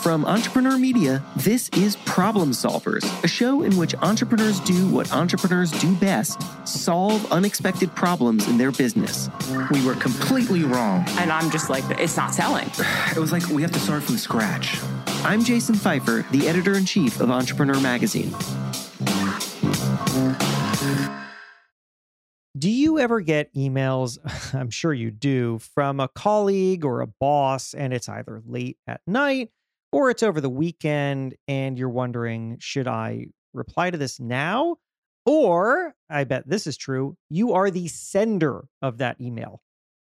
From Entrepreneur Media, this is Problem Solvers, a show in which entrepreneurs do what entrepreneurs do best: solve unexpected problems in their business. We were completely wrong. And I'm just like, it's not selling. It was like we have to start from scratch. I'm Jason Pfeiffer, the editor-in-chief of Entrepreneur Magazine. Do you ever get emails, I'm sure you do, from a colleague or a boss, and it's either late at night or it's over the weekend, and you're wondering, should I reply to this now? Or, I bet this is true, you are the sender of that email.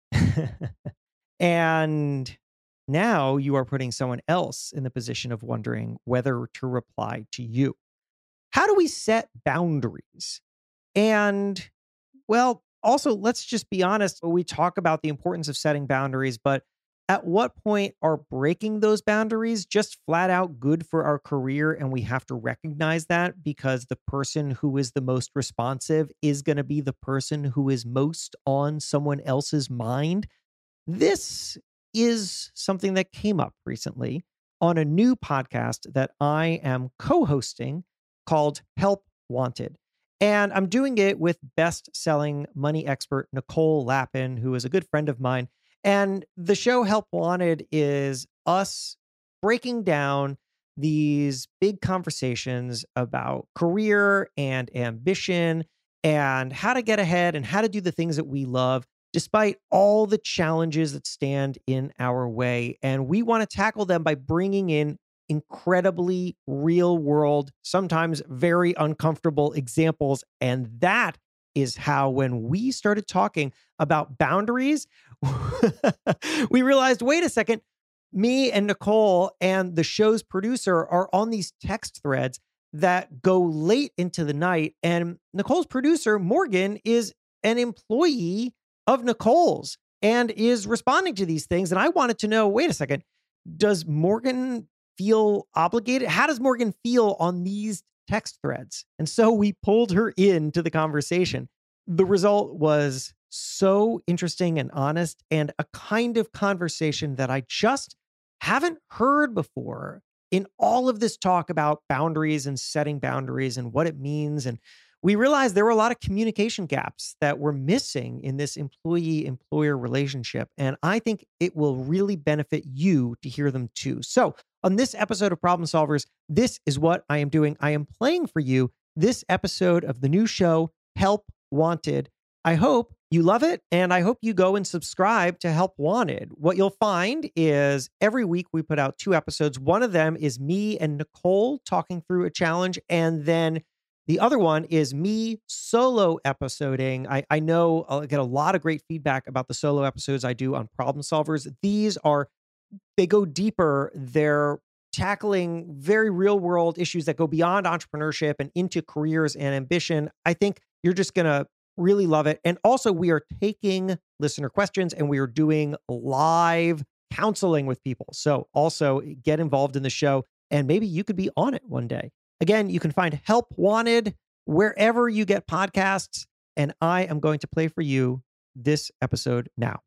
And now you are putting someone else in the position of wondering whether to reply to you. How do we set boundaries? And, well, also, let's just be honest. We talk about the importance of setting boundaries, but at what point are breaking those boundaries just flat out good for our career? And we have to recognize that because the person who is the most responsive is going to be the person who is most on someone else's mind. This is something that came up recently on a new podcast that I am co-hosting called Help Wanted. And I'm doing it with best-selling money expert Nicole Lapin, who is a good friend of mine. And the show Help Wanted is us breaking down these big conversations about career and ambition and how to get ahead and how to do the things that we love, despite all the challenges that stand in our way. And we want to tackle them by bringing in incredibly real world, sometimes very uncomfortable examples. And that is how, when we started talking about boundaries, we realized, wait a second, me and Nicole and the show's producer are on these text threads that go late into the night. And Nicole's producer, Morgan, is an employee of Nicole's and is responding to these things. And I wanted to know, wait a second, does Morgan feel obligated? How does Morgan feel on these text threads? And so we pulled her into the conversation. The result was so interesting and honest, and a kind of conversation that I just haven't heard before in all of this talk about boundaries and setting boundaries and what it means. And we realized there were a lot of communication gaps that were missing in this employee-employer relationship. And I think it will really benefit you to hear them too. So on this episode of Problem Solvers, this is what I am doing. I am playing for you this episode of the new show, Help Wanted. I hope you love it, and I hope you go and subscribe to Help Wanted. What you'll find is every week we put out 2 episodes. One of them is me and Nicole talking through a challenge, and then the other one is me solo episoding. I know I'll get a lot of great feedback about the solo episodes I do on Problem Solvers. They go deeper. They're tackling very real world issues that go beyond entrepreneurship and into careers and ambition. I think you're just going to really love it. And also, we are taking listener questions and we are doing live counseling with people. So also get involved in the show and maybe you could be on it one day. Again, you can find Help Wanted wherever you get podcasts. And I am going to play for you this episode now.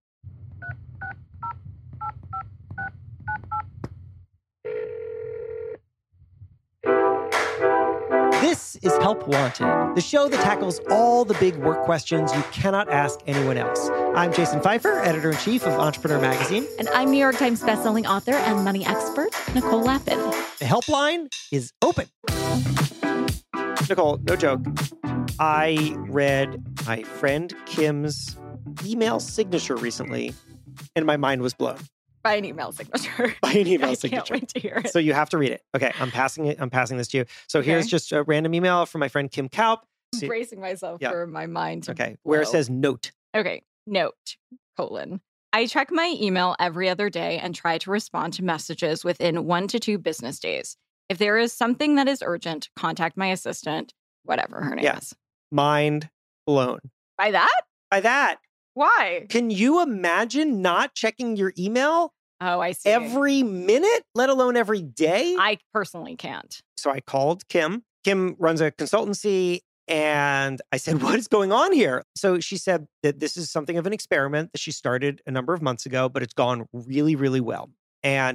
This is Help Wanted, the show that tackles all the big work questions you cannot ask anyone else. I'm Jason Pfeiffer, editor-in-chief of Entrepreneur Magazine. And I'm New York Times bestselling author and money expert, Nicole Lapin. The helpline is open. Nicole, no joke. I read my friend Kim's email signature recently, and my mind was blown. By an email signature. By an email signature. I can't wait to hear it. So you have to read it. Okay, I'm passing this to you. So here's just a random email from my friend Kim Kaup. I'm bracing myself for my mind to blow. Where it says note. Okay, note, : I check my email every other day and try to respond to messages within 1 to 2 business days. If there is something that is urgent, contact my assistant, whatever her name is. Mind blown. By that? By that. Why? Can you imagine not checking your email? Oh, I see. Every minute, let alone every day? I personally can't. So I called Kim. Kim runs a consultancy, and I said, what is going on here? So she said that this is something of an experiment that she started a number of months ago, but it's gone really, really well. And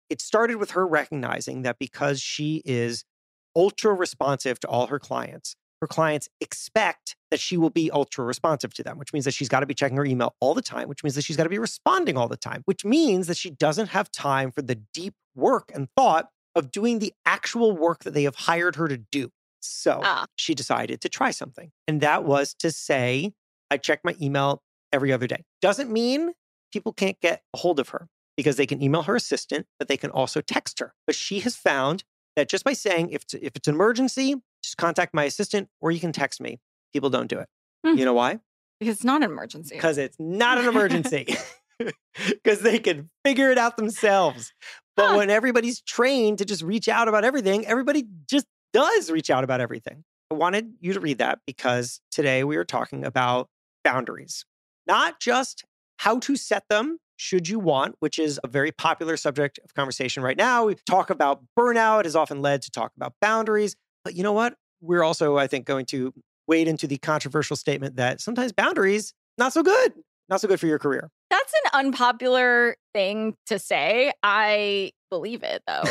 it started with her recognizing that because she is ultra responsive to all her clients expect that she will be ultra responsive to them, which means that she's got to be checking her email all the time, which means that she's got to be responding all the time, which means that she doesn't have time for the deep work and thought of doing the actual work that they have hired her to do. So she decided to try something. And that was to say, I check my email every other day. Doesn't mean people can't get a hold of her because they can email her assistant, but they can also text her. But she has found that just by saying, if it's an emergency, just contact my assistant or you can text me. People don't do it. You know why? Because it's not an emergency. Because it's not an emergency. Because they can figure it out themselves. But when everybody's trained to just reach out about everything, everybody just does reach out about everything. I wanted you to read that because today we are talking about boundaries. Not just how to set them should you want, which is a very popular subject of conversation right now. We talk about burnout has often led to talk about boundaries. But you know what? We're also, I think, going to wade into the controversial statement that sometimes boundaries, not so good. Not so good for your career. That's an unpopular thing to say. I believe it, though.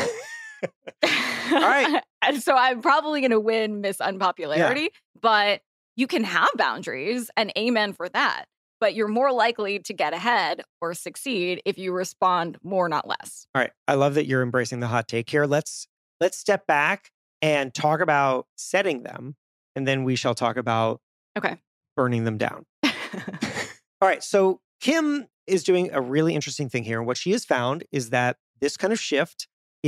All right. And so I'm probably going to win Miss Unpopularity, but you can have boundaries and amen for that. But you're more likely to get ahead or succeed if you respond more, not less. All right. I love that you're embracing the hot take here. Let's step back and talk about setting them, and then we shall talk about burning them down. All right. So Kim is doing a really interesting thing here. And what she has found is that this kind of shift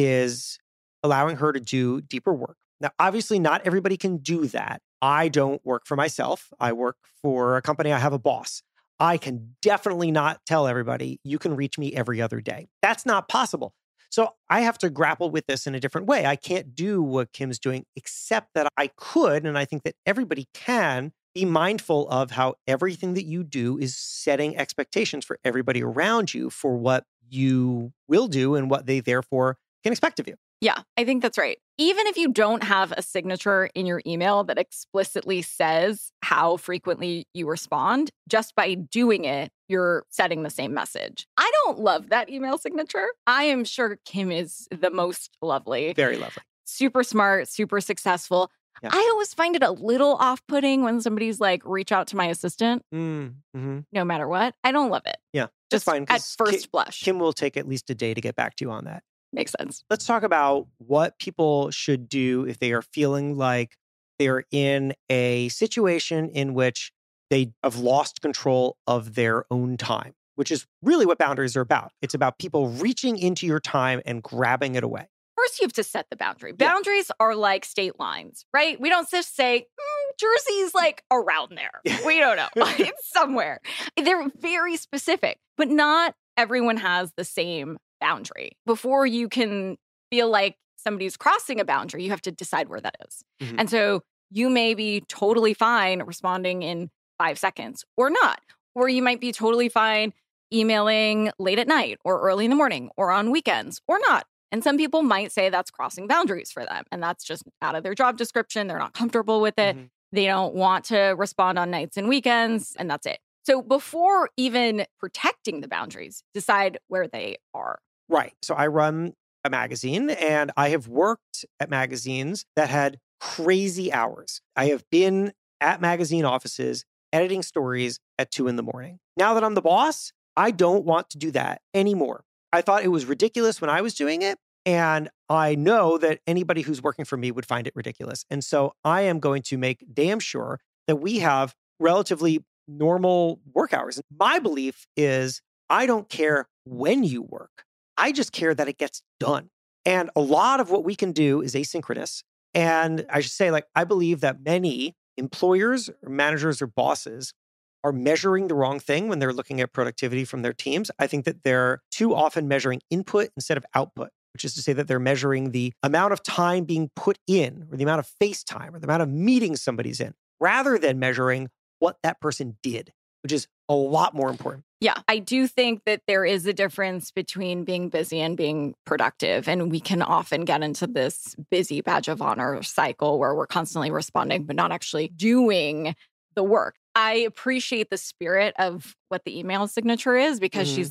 is allowing her to do deeper work. Now, obviously, not everybody can do that. I don't work for myself. I work for a company. I have a boss. I can definitely not tell everybody, you can reach me every other day. That's not possible. So I have to grapple with this in a different way. I can't do what Kim's doing, except that I could, and I think that everybody can, be mindful of how everything that you do is setting expectations for everybody around you for what you will do and what they therefore can expect of you. Yeah, I think that's right. Even if you don't have a signature in your email that explicitly says how frequently you respond, just by doing it, you're setting the same message. I don't love that email signature. I am sure Kim is the most lovely. Very lovely. Super smart, super successful. Yeah. I always find it a little off-putting when somebody's like, reach out to my assistant, no matter what. I don't love it. Yeah, just fine. At first blush. Kim will take at least a day to get back to you on that. Makes sense. Let's talk about what people should do if they are feeling like they're in a situation in which they have lost control of their own time, which is really what boundaries are about. It's about people reaching into your time and grabbing it away. First, you have to set the boundary. Boundaries are like state lines, right? We don't just say, Jersey's like around there. We don't know. It's somewhere. They're very specific, but not everyone has the same boundary. Before you can feel like somebody's crossing a boundary, you have to decide where that is. And so you may be totally fine responding in 5 seconds or not. Or you might be totally fine emailing late at night or early in the morning or on weekends or not. And some people might say that's crossing boundaries for them. And that's just out of their job description. They're not comfortable with it. They don't want to respond on nights and weekends. And that's it. So before even protecting the boundaries, decide where they are. Right. So I run a magazine and I have worked at magazines that had crazy hours. I have been at magazine offices editing stories at 2 a.m. Now that I'm the boss, I don't want to do that anymore. I thought it was ridiculous when I was doing it. And I know that anybody who's working for me would find it ridiculous. And so I am going to make damn sure that we have relatively normal work hours. My belief is I don't care when you work. I just care that it gets done. And a lot of what we can do is asynchronous. And I should say, I believe that many employers or managers or bosses are measuring the wrong thing when they're looking at productivity from their teams. I think that they're too often measuring input instead of output, which is to say that they're measuring the amount of time being put in or the amount of face time or the amount of meetings somebody's in, rather than measuring what that person did, which is a lot more important. Yeah, I do think that there is a difference between being busy and being productive. And we can often get into this busy badge of honor cycle where we're constantly responding, but not actually doing the work. I appreciate the spirit of what the email signature is because she's like,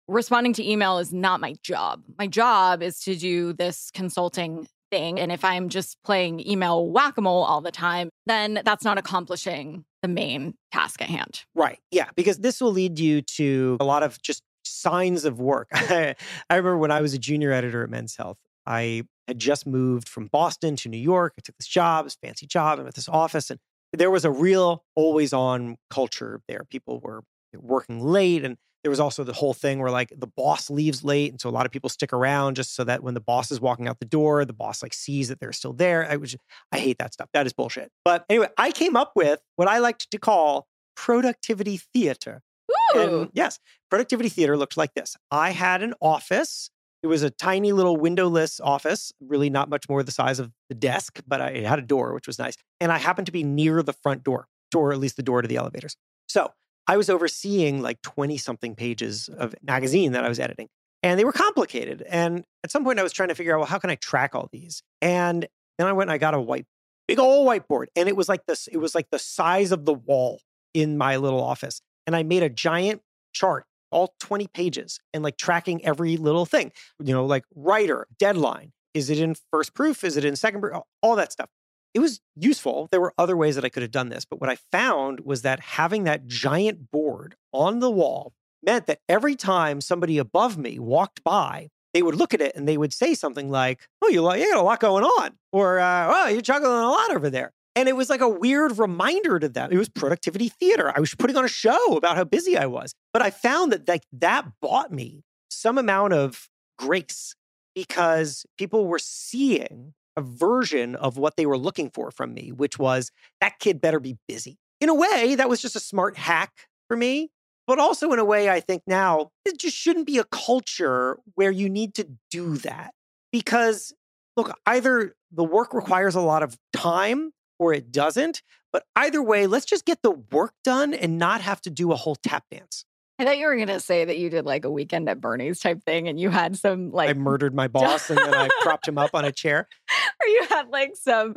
responding to email is not my job. My job is to do this consulting thing. And if I'm just playing email whack-a-mole all the time, then that's not accomplishing the main task at hand. Right. Yeah. Because this will lead you to a lot of just signs of work. I remember when I was a junior editor at Men's Health, I had just moved from Boston to New York. I took this job, this fancy job, and with this office. And there was a real always on culture there. People were working late. And there was also the whole thing where like the boss leaves late. And so a lot of people stick around just so that when the boss is walking out the door, the boss like sees that they're still there. I hate that stuff. That is bullshit. But anyway, I came up with what I liked to call productivity theater. Ooh. And yes, productivity theater looked like this. I had an office. It was a tiny little windowless office, really not much more the size of the desk, but it had a door, which was nice. And I happened to be near the front door, or at least the door to the elevators. So I was overseeing like 20-something pages of magazine that I was editing. And they were complicated. And at some point I was trying to figure out, well, how can I track all these? And then I went and I got a big old whiteboard. And it was like this, it was like the size of the wall in my little office. And I made a giant chart, all 20 pages, and like tracking every little thing, like writer, deadline. Is it in first proof? Is it in second proof? All that stuff. It was useful. There were other ways that I could have done this. But what I found was that having that giant board on the wall meant that every time somebody above me walked by, they would look at it and they would say something like, oh, you got a lot going on. Or, oh, you're juggling a lot over there. And it was like a weird reminder to them. It was productivity theater. I was putting on a show about how busy I was. But I found that that bought me some amount of grace because people were seeing a version of what they were looking for from me, which was that kid better be busy. In a way, that was just a smart hack for me. But also in a way, I think now, it just shouldn't be a culture where you need to do that. Because, look, either the work requires a lot of time or it doesn't. But either way, let's just get the work done and not have to do a whole tap dance. I thought you were going to say that you did like a Weekend at Bernie's type thing and you had some like... I murdered my boss and then I propped him up on a chair. Or you had like some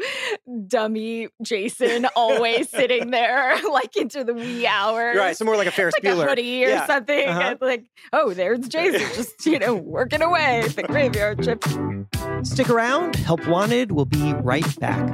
dummy Jason always sitting there like into the wee hours. Right, some more like a Ferris like Bueller. A hoodie or something. Uh-huh. And like, oh, there's Jason just, working away at the graveyard shift. Stick around. Help Wanted will be right back.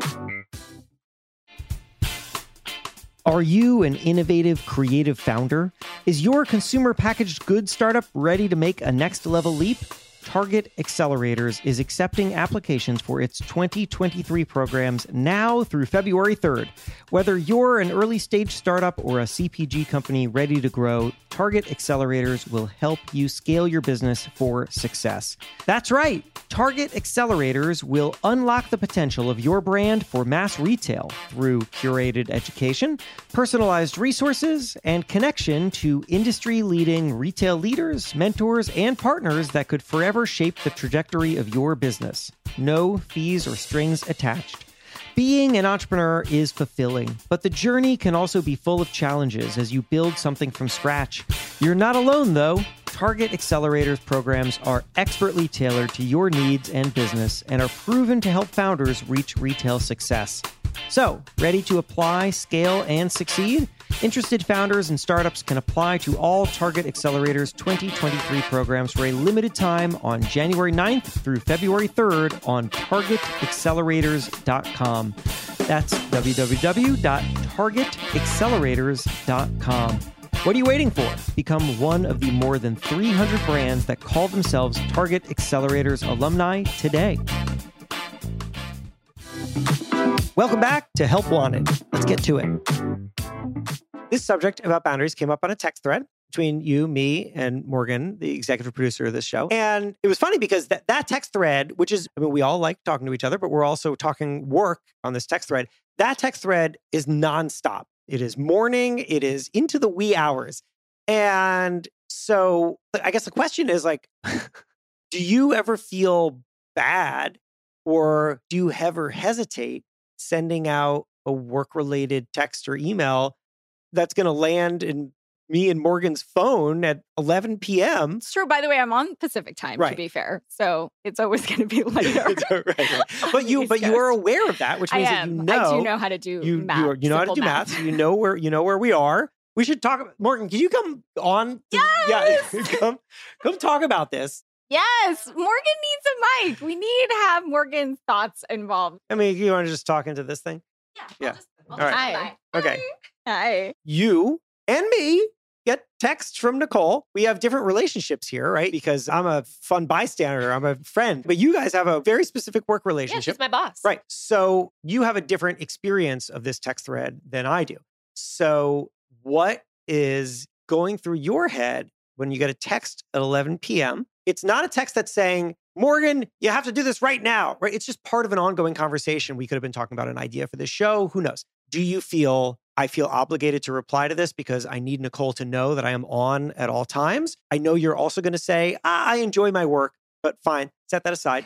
Are you an innovative, creative founder? Is your consumer packaged goods startup ready to make a next level leap? Target Accelerators is accepting applications for its 2023 programs now through February 3rd. Whether you're an early stage startup or a CPG company ready to grow, Target Accelerators will help you scale your business for success. That's right. Target Accelerators will unlock the potential of your brand for mass retail through curated education, personalized resources, and connection to industry-leading retail leaders, mentors, and partners that could forever shape the trajectory of your business. No fees or strings attached. Being an entrepreneur is fulfilling, but the journey can also be full of challenges as you build something from scratch. You're not alone, though. Target Accelerators programs are expertly tailored to your needs and business and are proven to help founders reach retail success. So, ready to apply, scale, and succeed? Interested founders and startups can apply to all Target Accelerators 2023 programs for a limited time on January 9th through February 3rd on targetaccelerators.com. That's www.targetaccelerators.com. What are you waiting for? Become one of the more than 300 brands that call themselves Target Accelerators alumni today. Welcome back to Help Wanted. Let's get to it. This subject about boundaries came up on a text thread between you, me, and Morgan, the executive producer of this show. And it was funny because that text thread, which is, we all like talking to each other, but we're also talking work on this text thread. That text thread is nonstop. It is morning. It is into the wee hours. And so I guess the question is like, do you ever feel bad or do you ever hesitate sending out a work-related text or email that's going to land in me and Morgan's phone at 11 p.m. It's true. By the way, I'm on Pacific time, to be fair. So it's always going to be later. right. But you are aware of that, which means that I do know how to do math. You know how to do math. So you know where we are. We should talk about, Morgan, can you come on? Yes! Yeah, come talk about this. Yes, Morgan needs a mic. We need to have Morgan's thoughts involved. I mean, you want to just talk into this thing? Yeah. All right. Hi. Okay. Hi. You and me get texts from Nicole. We have different relationships here, right? Because I'm a fun bystander. I'm a friend. But you guys have a very specific work Yeah, relationship. she's my boss. Right. So you have a different experience of this text thread than I do. So what is going through your head when you get a text at 11 p.m.? It's not a text that's saying, Morgan, you have to do this right now, right? It's just part of an ongoing conversation. We could have been talking about an idea for this show. Who knows? Do you feel, I feel obligated to reply to this because I need Nicole to know that I am on at all times? I know you're also going to say, I enjoy my work, but fine, set that aside.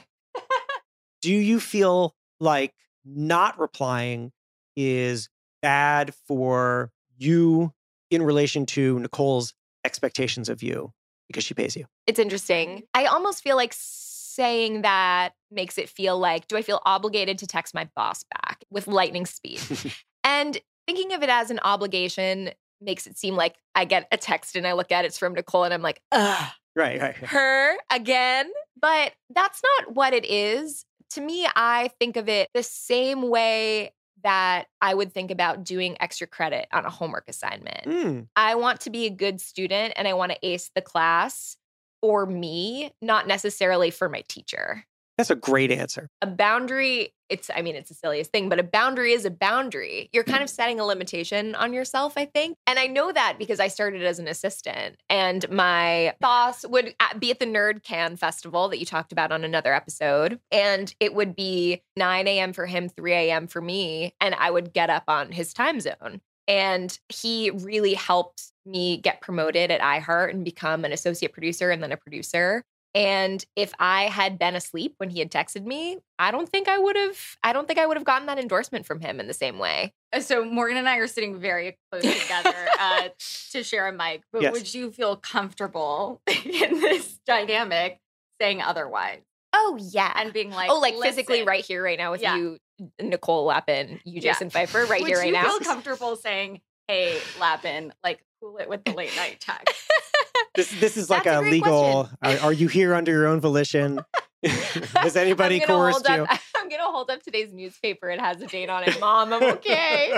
Do you feel like not replying is bad for you in relation to Nicole's expectations of you because she pays you? It's interesting. I almost feel like saying that makes it feel like, do I feel obligated to text my boss back with lightning speed? And thinking of it as an obligation makes it seem like I get a text and I look at it's from Nicole and I'm like, ugh, Right. her again. But that's not what it is. To me, I think of it the same way that I would think about doing extra credit on a homework assignment. I want to be a good student and I want to ace the class for me, not necessarily for my teacher. That's a great answer. A boundary, it's the silliest thing, but a boundary is a boundary. You're kind of setting a limitation on yourself, I think. And I know that because I started as an assistant and my boss would be at the Nerd Can Festival that you talked about on another episode. And it would be 9 a.m. for him, 3 a.m. for me. And I would get up on his time zone. And he really helped me get promoted at iHeart and become an associate producer and then a producer. And if I had been asleep when he had texted me, I don't think I would have gotten that endorsement from him in the same way. So Morgan and I are sitting very close together to share a mic. But Yes. would you feel comfortable in this dynamic saying otherwise Oh, yeah. and being like, physically "Listen." right here, right now with Yeah. you, Nicole Lappin, you, Yeah. Jason Pfeiffer, right Would here, right you now. feel comfortable saying, "Hey, Lappin, like cool it with the late night text"? This is like That's a a great legal, are you here under your own volition? Has anybody coerced you? I'm going to hold up today's newspaper. It has a date on it. Mom, I'm okay.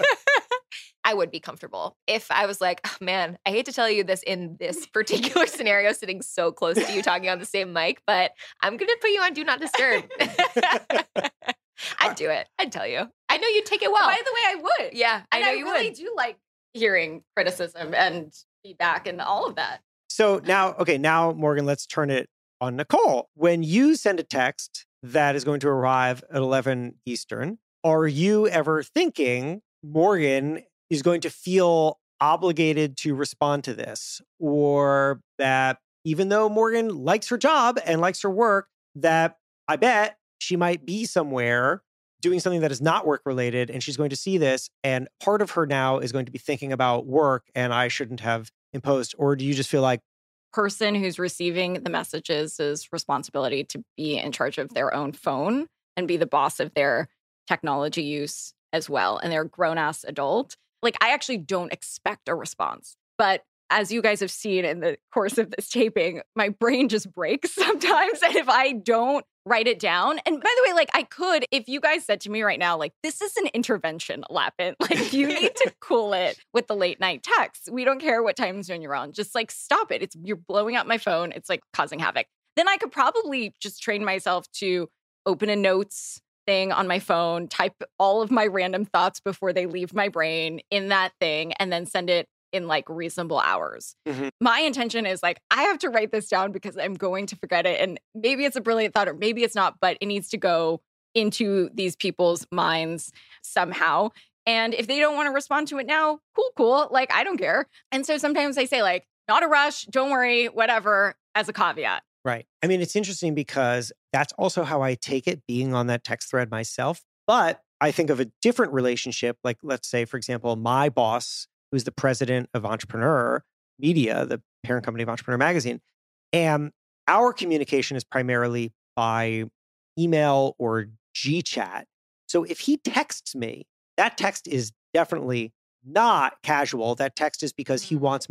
I would be comfortable if I was like, oh, man, I hate to tell you this in this particular scenario, sitting so close to you talking on the same mic, but I'm going to put you on Do Not Disturb. I'd do it. I'd tell you. I know you'd take it well. By the way, I would. Yeah, I And know I you really would. do like hearing criticism and feedback and all of that. So now, Morgan, let's turn it on Nicole. When you send a text that is going to arrive at 11 Eastern, are you ever thinking Morgan is going to feel obligated to respond to this? Or that even though Morgan likes her job and likes her work, that I bet she might be somewhere doing something that is not work related and she's going to see this and part of her now is going to be thinking about work and I shouldn't have imposed? Or do you just feel like Person who's receiving the messages is responsibility to be in charge of their own phone and be the boss of their technology use as well. And they're a grown-ass adult. Like, I actually don't expect a response. But as you guys have seen in the course of this taping, my brain just breaks sometimes. And if I don't write it down, and by the way, like I could, if you guys said to me right now, like, this is an intervention, Lappin. Like, you need to cool it with the late night texts. We don't care what time zone you're on. Just like, stop it. You're blowing up my phone. It's like causing havoc. Then I could probably just train myself to open a notes thing on my phone, type all of my random thoughts before they leave my brain in that thing, and then send it in like reasonable hours. Mhm. My intention is like, I have to write this down because I'm going to forget it. And maybe it's a brilliant thought or maybe it's not, but it needs to go into these people's minds somehow. And if they don't want to respond to it now, cool. Like, I don't care. And so sometimes I say like, not a rush, don't worry, whatever, as a caveat. Right. I mean, it's interesting because that's also how I take it being on that text thread myself. But I think of a different relationship. Like, let's say, for example, my boss, who's the president of Entrepreneur Media, the parent company of Entrepreneur Magazine. And our communication is primarily by email or GChat. So if he texts me, that text is definitely not casual. That text is because he wants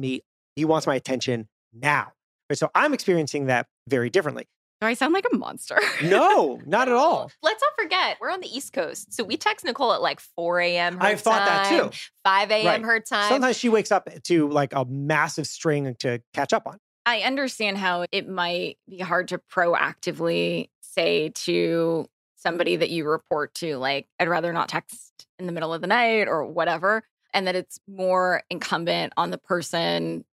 my attention now. Right? So I'm experiencing that very differently. Do I sound like a monster? No, not at all. Let's not forget, we're on the East Coast. So we text Nicole at like 4 a.m. her I've thought that time, too. 5 a.m. Right. her time. Sometimes she wakes up to like a massive string to catch up on. I understand how it might be hard to proactively say to somebody that you report to, like, I'd rather not text in the middle of the night or whatever, and that it's more incumbent on the person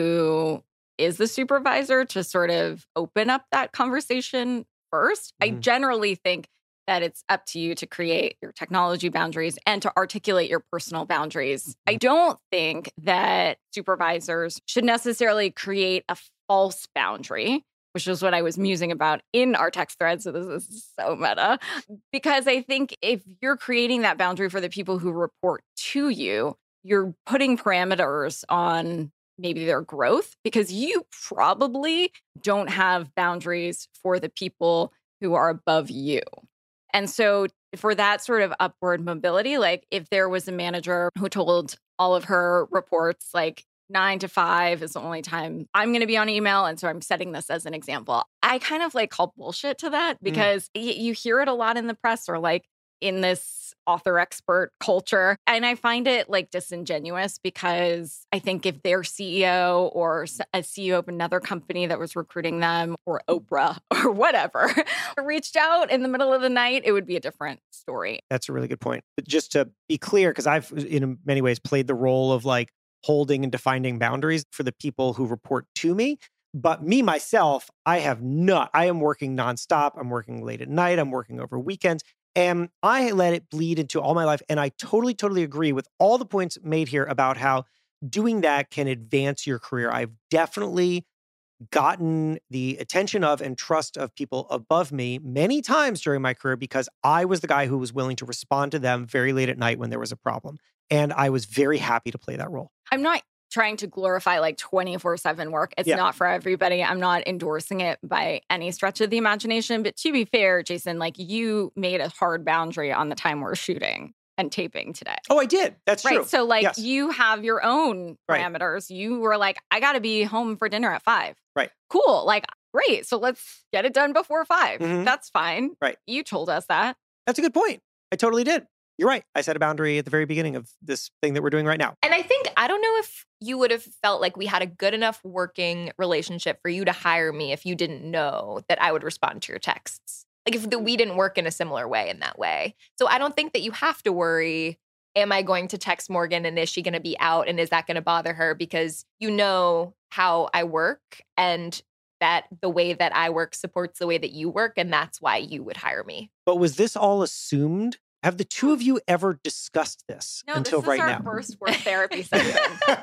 who is the supervisor to sort of open up that conversation first. I generally think that it's up to you to create your technology boundaries and to articulate your personal boundaries. I don't think that supervisors should necessarily create a false boundary, which is what I was musing about in our text thread. So this is so meta. Because I think if you're creating that boundary for the people who report to you, you're putting parameters on maybe their growth, because you probably don't have boundaries for the people who are above you. And so for that sort of upward mobility, like if there was a manager who told all of her reports, like 9 to 5 is the only time I'm going to be on email, and so I'm setting this as an example, I kind of like call bullshit to that, because you hear it a lot in the press or like in this author expert culture. And I find it like disingenuous, because I think if their CEO or a CEO of another company that was recruiting them, or Oprah or whatever, reached out in the middle of the night, it would be a different story. That's a really good point. But just to be clear, because I've in many ways played the role of like holding and defining boundaries for the people who report to me. But me, myself, I am working nonstop. I'm working late at night. I'm working over weekends. And I let it bleed into all my life. And I totally, totally agree with all the points made here about how doing that can advance your career. I've definitely gotten the attention of and trust of people above me many times during my career, because I was the guy who was willing to respond to them very late at night when there was a problem. And I was very happy to play that role. I'm not trying to glorify like 24/7 work. It's not for everybody. I'm not endorsing it by any stretch of the imagination. But to be fair, Jason, like you made a hard boundary on the time we're shooting and taping today. Oh, I did. That's true. Right. So like you have your own parameters. You were like, I got to be home for dinner at 5. Right. Cool. Like, great. So let's get it done before 5. That's fine. Right. You told us that. That's a good point. I totally did. You're right. I set a boundary at the very beginning of this thing that we're doing right now. And I don't know if you would have felt like we had a good enough working relationship for you to hire me if you didn't know that I would respond to your texts. Like if we didn't work in a similar way in that way. So I don't think that you have to worry, am I going to text Morgan and is she going to be out and is that going to bother her? Because you know how I work and that the way that I work supports the way that you work. And that's why you would hire me. But was this all assumed? Have the two of you ever discussed this until right now? No, this is our first work therapy session.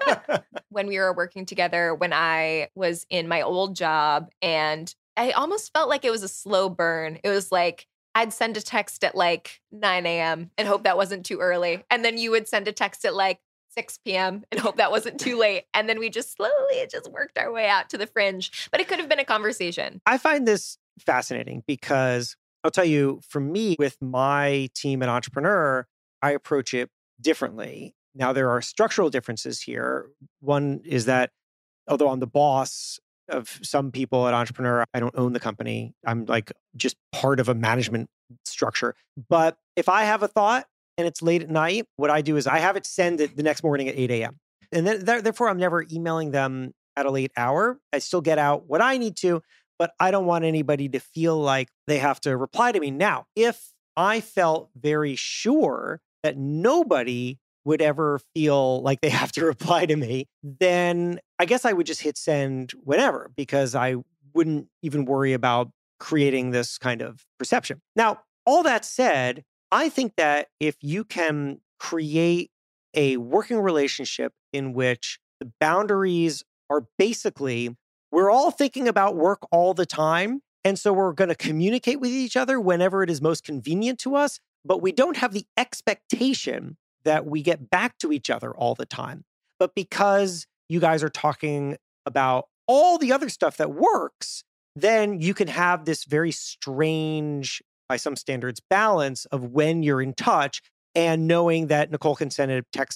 When we were working together, when I was in my old job, and I almost felt like it was a slow burn. It was like I'd send a text at like 9 a.m. and hope that wasn't too early. And then you would send a text at like 6 p.m. and hope that wasn't too late. And then we just slowly worked our way out to the fringe. But it could have been a conversation. I find this fascinating because I'll tell you, for me, with my team at Entrepreneur, I approach it differently. Now, there are structural differences here. One is that although I'm the boss of some people at Entrepreneur, I don't own the company. I'm like just part of a management structure. But if I have a thought and it's late at night, what I do is I have it send it the next morning at 8 a.m. And then, therefore, I'm never emailing them at a late hour. I still get out what I need to, but I don't want anybody to feel like they have to reply to me. Now, if I felt very sure that nobody would ever feel like they have to reply to me, then I guess I would just hit send whenever, because I wouldn't even worry about creating this kind of perception. Now, all that said, I think that if you can create a working relationship in which the boundaries are basically, we're all thinking about work all the time. And so we're going to communicate with each other whenever it is most convenient to us, but we don't have the expectation that we get back to each other all the time. But because you guys are talking about all the other stuff that works, then you can have this very strange, by some standards, balance of when you're in touch and knowing that Nicole can send a text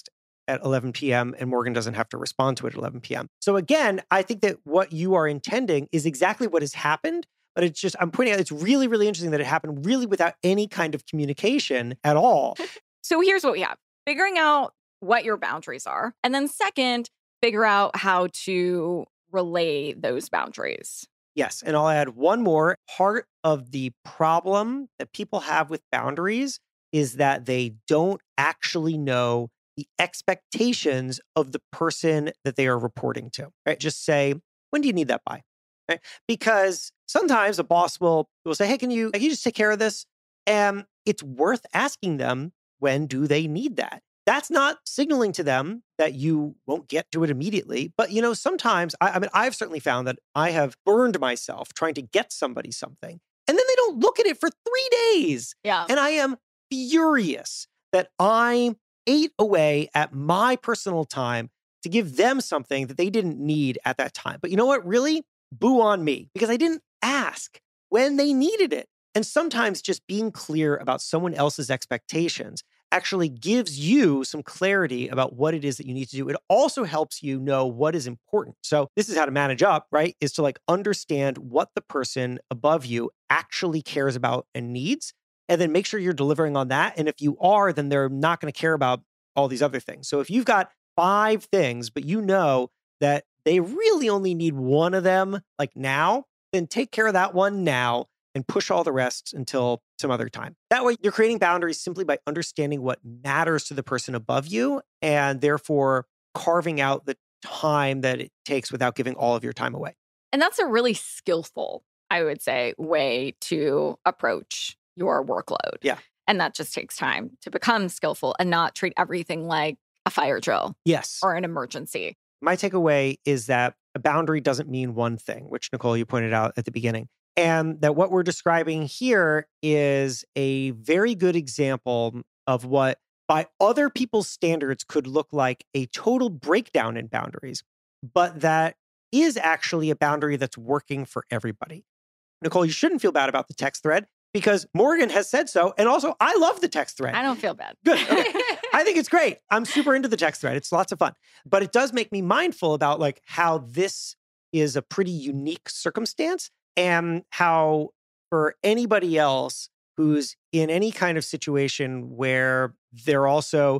at 11 p.m. and Morgan doesn't have to respond to it at 11 p.m. So again, I think that what you are intending is exactly what has happened, but it's just, I'm pointing out, it's really, really interesting that it happened really without any kind of communication at all. So here's what we have. Figuring out what your boundaries are. And then second, figure out how to relay those boundaries. Yes. And I'll add one more. Part of the problem that people have with boundaries is that they don't actually know the expectations of the person that they are reporting to, right? Just say, when do you need that by? Right? Because sometimes a boss will say, hey, can you just take care of this? And it's worth asking them, when do they need that? That's not signaling to them that you won't get to it immediately. But, sometimes, I mean, I've certainly found that I have burned myself trying to get somebody something, and then they don't look at it for 3 days. Yeah. And I am furious that I ate away at my personal time to give them something that they didn't need at that time. But you know what? Really? Boo on me, because I didn't ask when they needed it. And sometimes just being clear about someone else's expectations actually gives you some clarity about what it is that you need to do. It also helps you know what is important. So this is how to manage up, right? Is to understand what the person above you actually cares about and needs, and then make sure you're delivering on that. And if you are, then they're not going to care about all these other things. So if you've got 5 things, but you know that they really only need one of them, now, then take care of that one now and push all the rest until some other time. That way, you're creating boundaries simply by understanding what matters to the person above you, and therefore carving out the time that it takes without giving all of your time away. And that's a really skillful, I would say, way to approach your workload. Yeah. And that just takes time to become skillful and not treat everything like a fire drill. Yes. Or an emergency. My takeaway is that a boundary doesn't mean one thing, which Nicole, you pointed out at the beginning. And that what we're describing here is a very good example of what, by other people's standards, could look like a total breakdown in boundaries, but that is actually a boundary that's working for everybody. Nicole, you shouldn't feel bad about the text thread because Morgan has said so. And also, I love the text thread. I don't feel bad. Good. Okay. I think it's great. I'm super into the text thread. It's lots of fun. But it does make me mindful about how this is a pretty unique circumstance, and how for anybody else who's in any kind of situation where they're also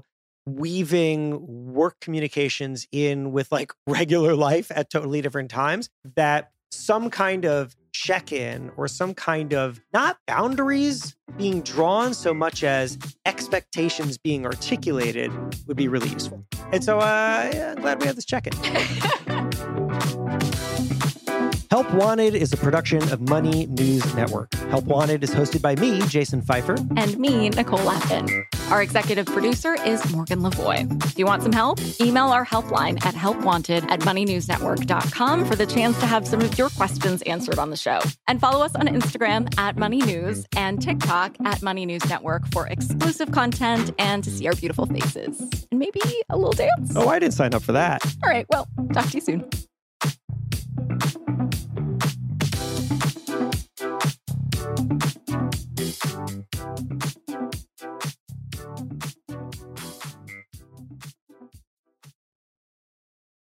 weaving work communications in with regular life at totally different times, that some kind of check-in or some kind of, not boundaries being drawn so much as expectations being articulated, would be really useful. And so I'm glad we have this check-in. Help Wanted is a production of Money News Network. Help Wanted is hosted by me, Jason Pfeiffer. And me, Nicole Lapin. Our executive producer is Morgan Lavoie. If you want some help, email our helpline at helpwanted@moneynewsnetwork.com for the chance to have some of your questions answered on the show. And follow us on Instagram at Money News and TikTok at Money News Network for exclusive content and to see our beautiful faces. And maybe a little dance. Oh, I didn't sign up for that. All right, well, talk to you soon.